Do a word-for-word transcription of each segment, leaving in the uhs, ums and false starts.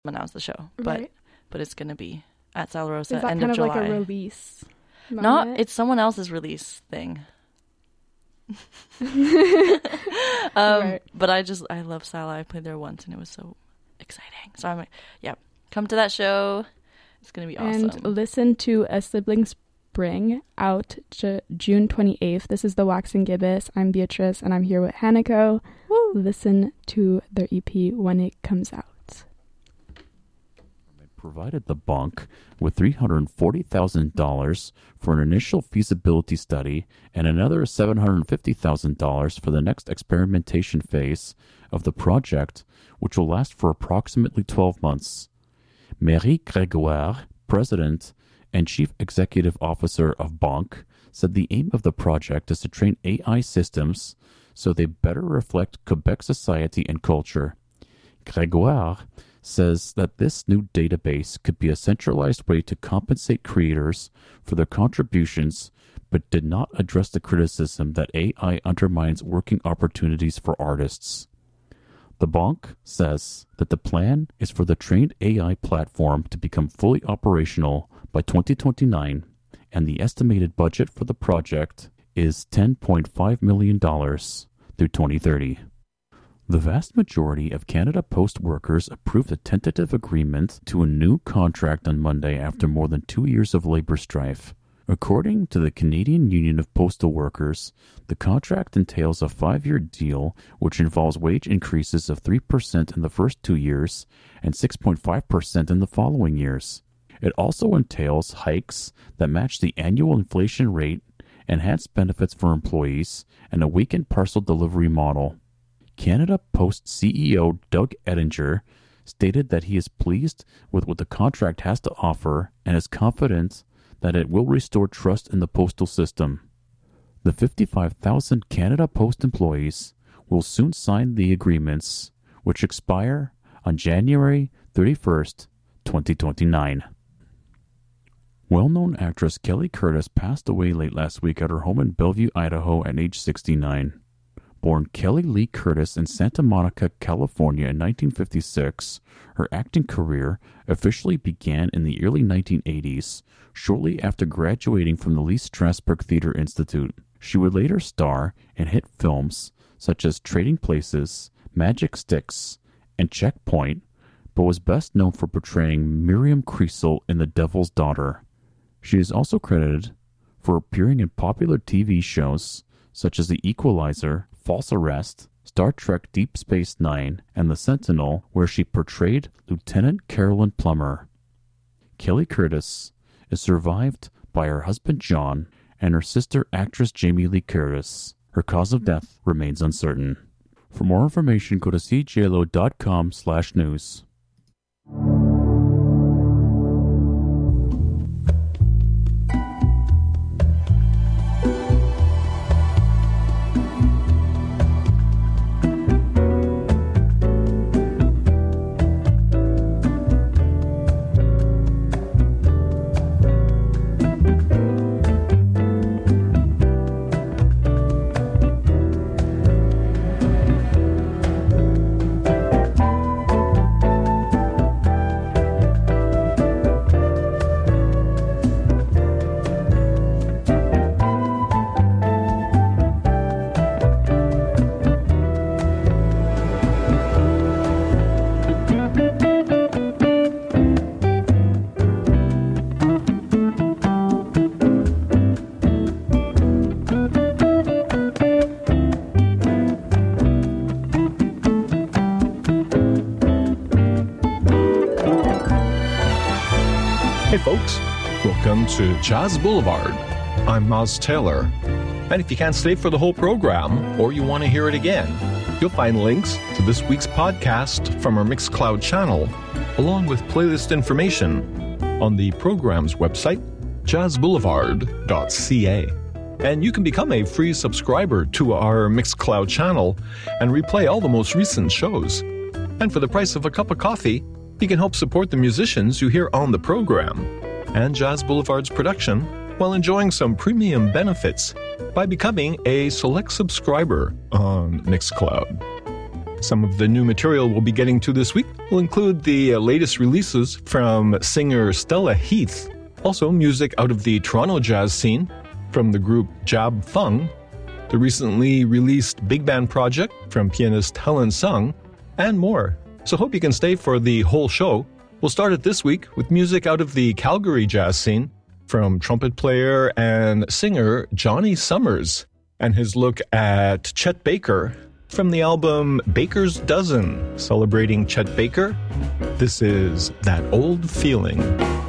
announce the show, but Right. but it's gonna be at Sala Rosa Is that end kind of of July. like a release? No, moment? it's someone else's release thing. um, Right. But I just I love Sala. I played there once and it was so exciting. So I'm like, yeah, come to that show. It's gonna be awesome. And listen to A Sibling Spring out J- June twenty-eighth. This is the Waxing Gibbous. I'm Beatrice and I'm here with Hanako. Woo. Listen to their E P when it comes out. Provided the Bonk with three hundred forty thousand dollars for an initial feasibility study and another seven hundred fifty thousand dollars for the next experimentation phase of the project, which will last for approximately twelve months. Marie Grégoire, President and Chief Executive Officer of Bonk, said the aim of the project is to train A I systems so they better reflect Quebec society and culture. Grégoire says that this new database could be a centralized way to compensate creators for their contributions, but did not address the criticism that A I undermines working opportunities for artists. The Bonk says that the plan is for the trained A I platform to become fully operational by twenty twenty-nine, and the estimated budget for the project is ten point five million dollars through twenty thirty. The vast majority of Canada Post workers approved a tentative agreement to a new contract on Monday after more than two years of labor strife. According to the Canadian Union of Postal Workers, the contract entails a five-year deal which involves wage increases of three percent in the first two years and six point five percent in the following years. It also entails hikes that match the annual inflation rate, enhanced benefits for employees, and a weekend parcel delivery model. Canada Post C E O Doug Ettinger stated that he is pleased with what the contract has to offer and is confident that it will restore trust in the postal system. The fifty-five thousand Canada Post employees will soon sign the agreements, which expire on January thirty-first, twenty twenty-nine. Well-known actress Kelly Curtis passed away late last week at her home in Bellevue, Idaho at age sixty-nine. Born Kelly Lee Curtis in Santa Monica, California in nineteen fifty-six, her acting career officially began in the early nineteen eighties, shortly after graduating from the Lee Strasberg Theatre Institute. She would later star in hit films such as Trading Places, Magic Sticks, and Checkpoint, but was best known for portraying Miriam Creasel in The Devil's Daughter. She is also credited for appearing in popular T V shows such as The Equalizer, False Arrest, Star Trek Deep Space Nine, and The Sentinel, where she portrayed Lieutenant Carolyn Plummer. Kelly Curtis is survived by her husband John and her sister actress Jamie Lee Curtis. Her cause of death remains uncertain. For more information, go to c j l o dot com slash news. Hey folks, welcome to Jazz Boulevard. I'm Miles Taylor, and if you can't stay for the whole program or you want to hear it again, you'll find links to this week's podcast from our Mixcloud channel, along with playlist information on the program's website, jazz boulevard dot c a. And you can become a free subscriber to our Mixcloud channel and replay all the most recent shows. And for the price of a cup of coffee, you can help support the musicians you hear on the program and Jazz Boulevard's production while enjoying some premium benefits by becoming a select subscriber on Mixcloud. Some of the new material we'll be getting to this week will include the latest releases from singer Stella Heath, also music out of the Toronto jazz scene from the group Jab Fung, the recently released big band project from pianist Helen Sung, and more. So hope you can stay for the whole show. We'll start it this week with music out of the Calgary jazz scene from trumpet player and singer Johnny Summers and his look at Chet Baker from the album Baker's Dozen, celebrating Chet Baker. This is That Old Feeling.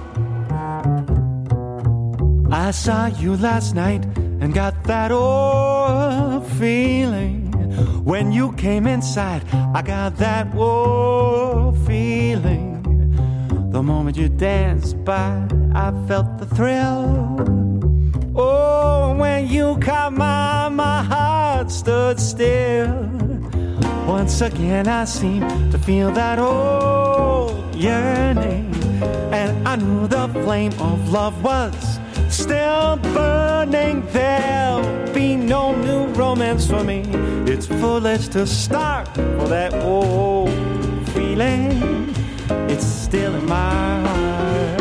I saw you last night and got that old feeling. When you came inside, I got that old feeling. The moment you danced by, I felt the thrill. Oh, when you caught my, my heart stood still. Once again I seem to feel that old yearning, and I knew the flame of love was still burning. There'll be no new romance for me. It's foolish to start for that old feeling. It's still in my heart.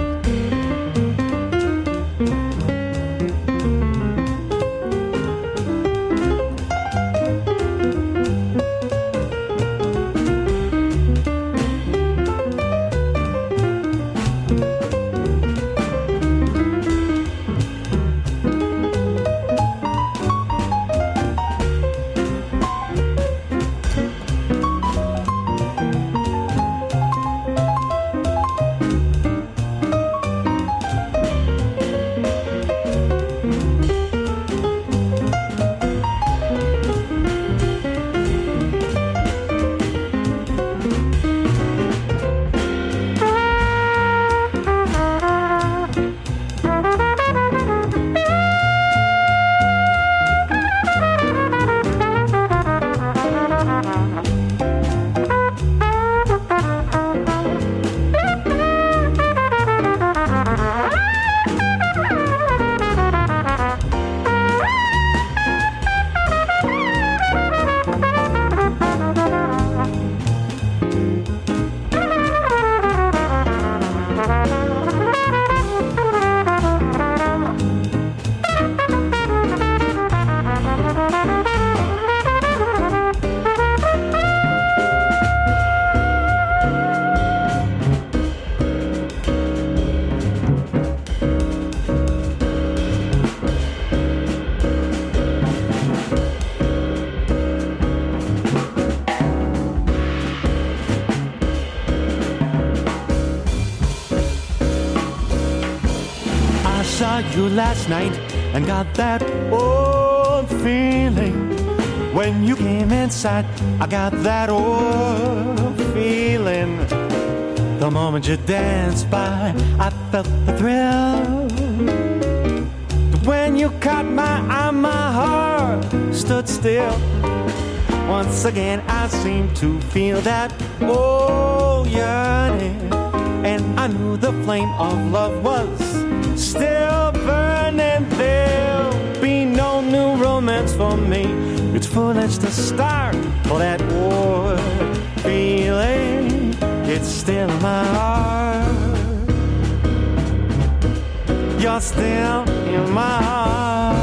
You last night and got that old feeling. When you came inside, I got that old feeling. The moment you danced by, I felt the thrill. When you caught my eye, my heart stood still. Once again I seemed to feel that old yearning, and I knew the flame of love was still burning. There'll be no new romance for me. It's foolish to start for that old feeling. It's still in my heart. You're still in my heart.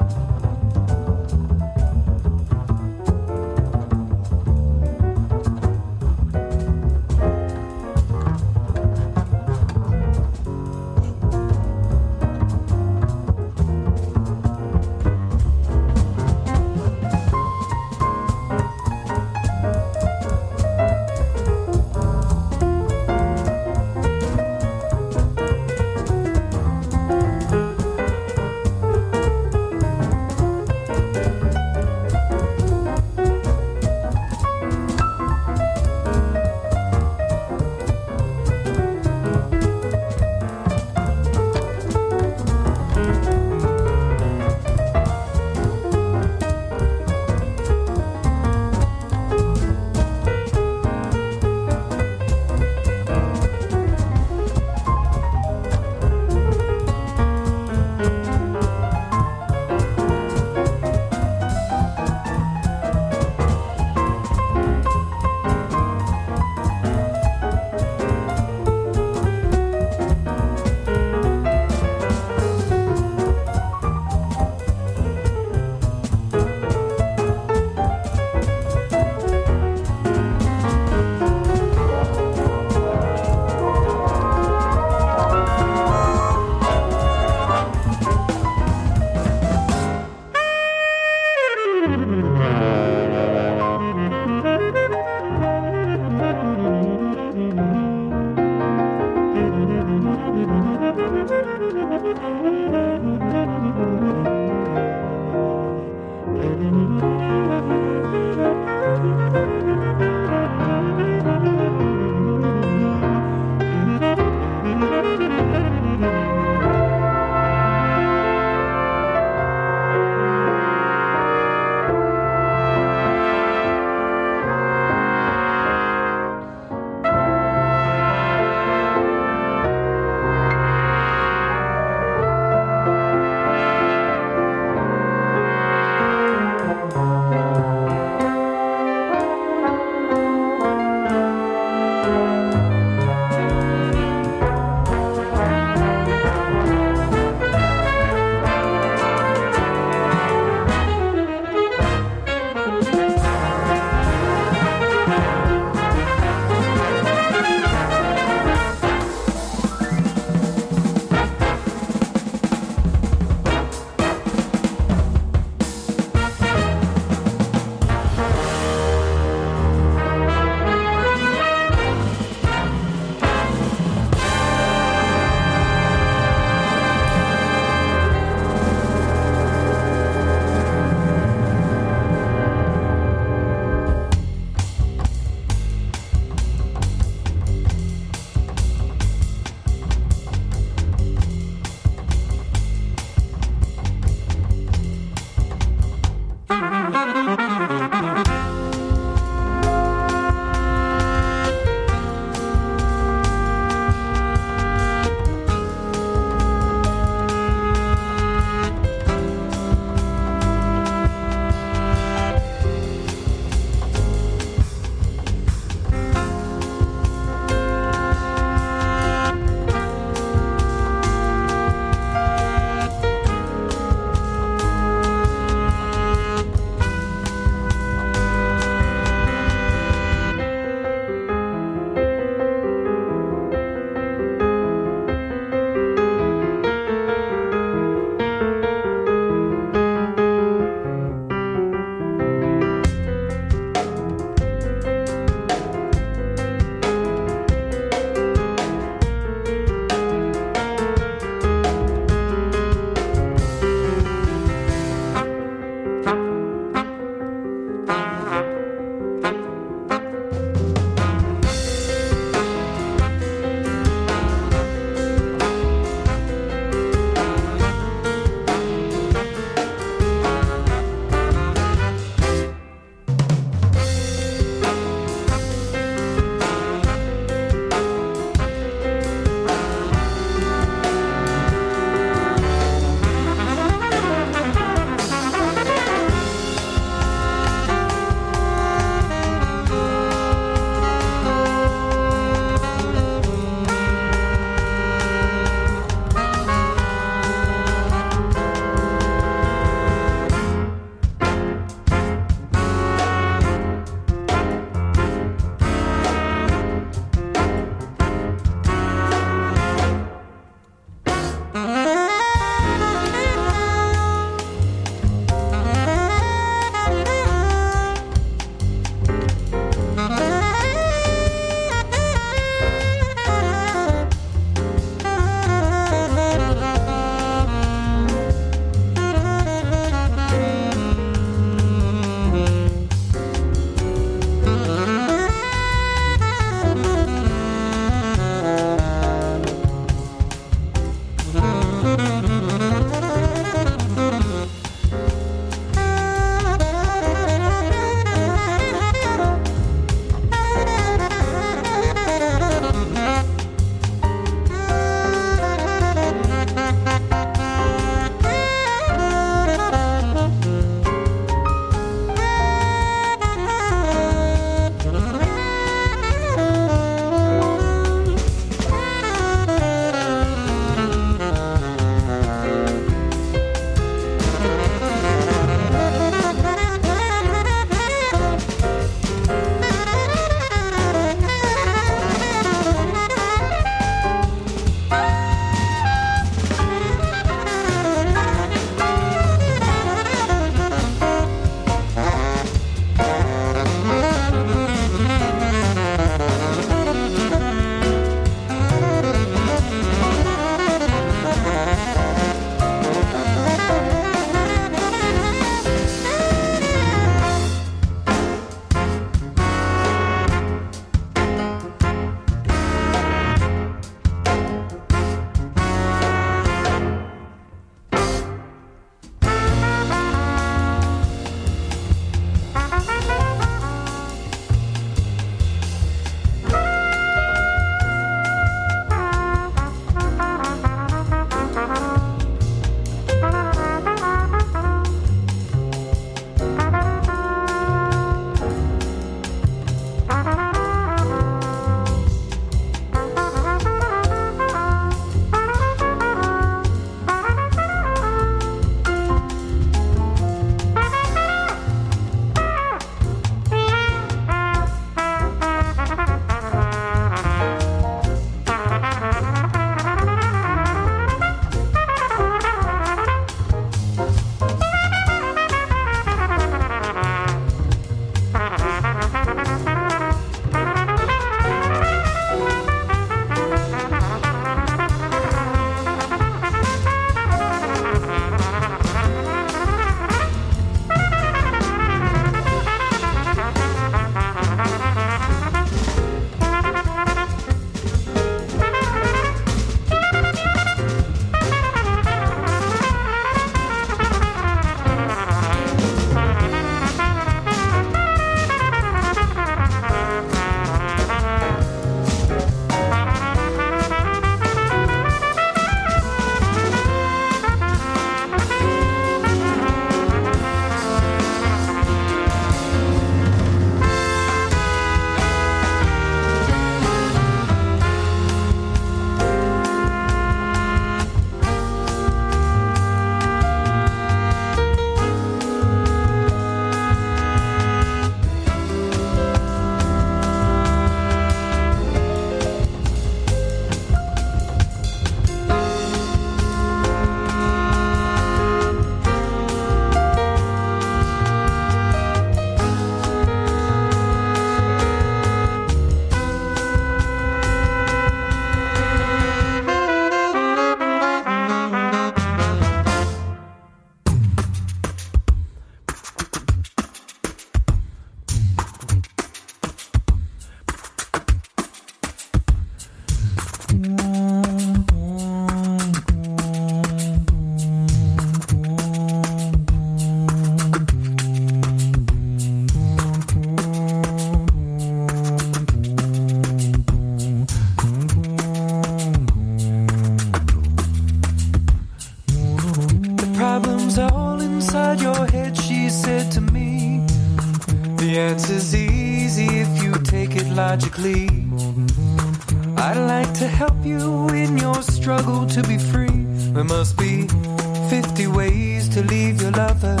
The answer's easy if you take it logically. I'd like to help you in your struggle to be free. There must be fifty ways to leave your lover.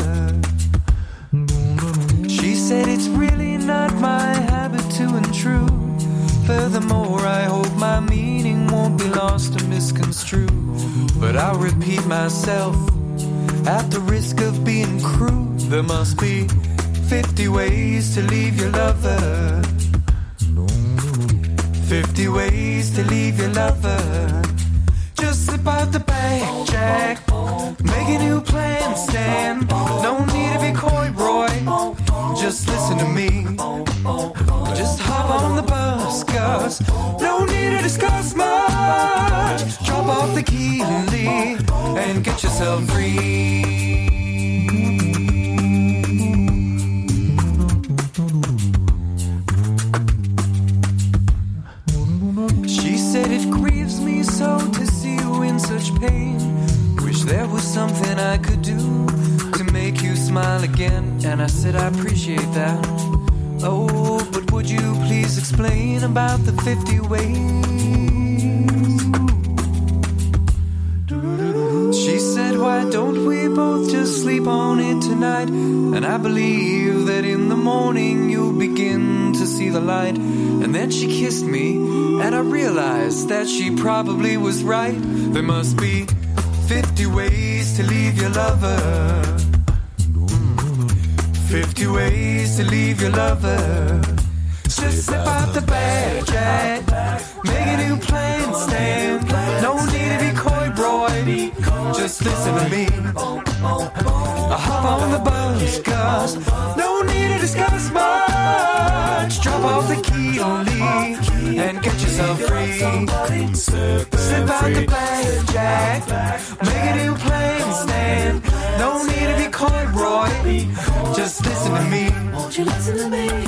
She said it's really not my habit to intrude. Furthermore, I hope my meaning won't be lost or misconstrued. But I'll repeat myself at the risk of being crude. There must be fifty ways to leave your lover. Fifty ways to leave your lover. Just slip out the back, Jack. Make a new plan, Stan. No need to be coy, Roy. Just listen to me. Just hop on the bus, Gus. No need to discuss much. Drop off the key and leave and get yourself free. It grieves me so to see you in such pain. Wish there was something I could do to make you smile again. And I said I appreciate that. Oh, but would you please explain about the fifty ways? She said, why don't we both just sleep on it tonight? And I believe that in the morning you'll begin to see the light. And then she kissed me, and I realized that she probably was right. There must be fifty ways to leave your lover. Fifty ways to leave your lover. Just slip out the bag, Jack. Make a new plan, Stan. No need to be coy, Roy. Just listen to me. I hop on the bus, Gus. No need to discuss much. Drop off the key and leave and get yourself free. Slip out the bag, Jack. Make a new plan, Stan. No need to be coy, Roy. Just listen to me. Won't you listen to me?